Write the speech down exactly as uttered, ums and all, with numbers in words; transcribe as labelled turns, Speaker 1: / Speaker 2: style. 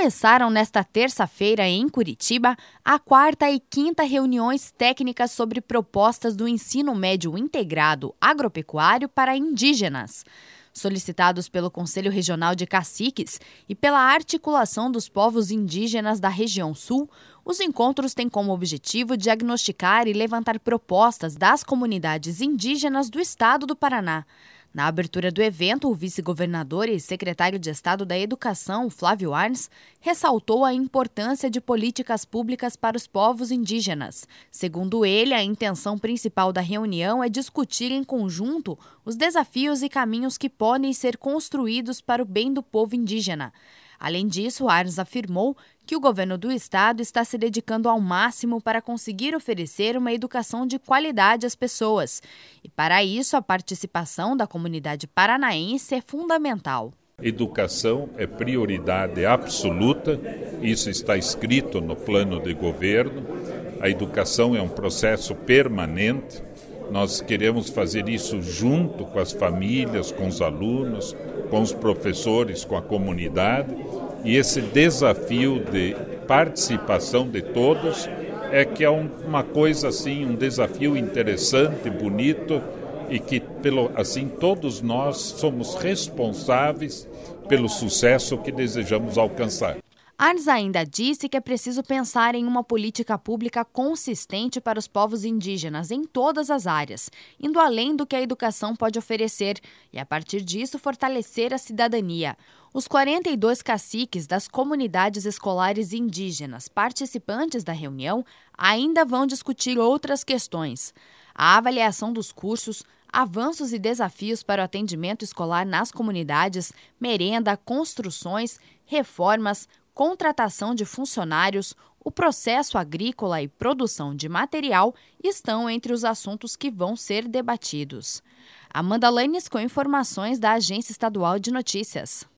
Speaker 1: Começaram nesta terça-feira em Curitiba a quarta e quinta reuniões técnicas sobre propostas do ensino médio integrado agropecuário para indígenas. Solicitados pelo Conselho Regional de Caciques e pela Articulação dos Povos Indígenas da Região Sul, os encontros têm como objetivo diagnosticar e levantar propostas das comunidades indígenas do estado do Paraná. Na abertura do evento, o vice-governador e secretário de Estado da Educação, Flávio Arns, ressaltou a importância de políticas públicas para os povos indígenas. Segundo ele, a intenção principal da reunião é discutir em conjunto os desafios e caminhos que podem ser construídos para o bem do povo indígena. Além disso, Arns afirmou que o governo do estado está se dedicando ao máximo para conseguir oferecer uma educação de qualidade às pessoas. E para isso, a participação da comunidade paranaense é fundamental.
Speaker 2: Educação é prioridade absoluta, isso está escrito no plano de governo. A educação é um processo permanente. Nós queremos fazer isso junto com as famílias, com os alunos, com os professores, com a comunidade. E esse desafio de participação de todos é que é um, uma coisa assim, um desafio interessante, bonito e que pelo, assim todos nós somos responsáveis pelo sucesso que desejamos alcançar.
Speaker 1: Arns ainda disse que é preciso pensar em uma política pública consistente para os povos indígenas em todas as áreas, indo além do que a educação pode oferecer e, a partir disso, fortalecer a cidadania. Os quarenta e dois caciques das comunidades escolares indígenas participantes da reunião ainda vão discutir outras questões: a avaliação dos cursos, avanços e desafios para o atendimento escolar nas comunidades, merenda, construções, reformas, contratação de funcionários, o processo agrícola e produção de material estão entre os assuntos que vão ser debatidos. Amanda Lanes com informações da Agência Estadual de Notícias.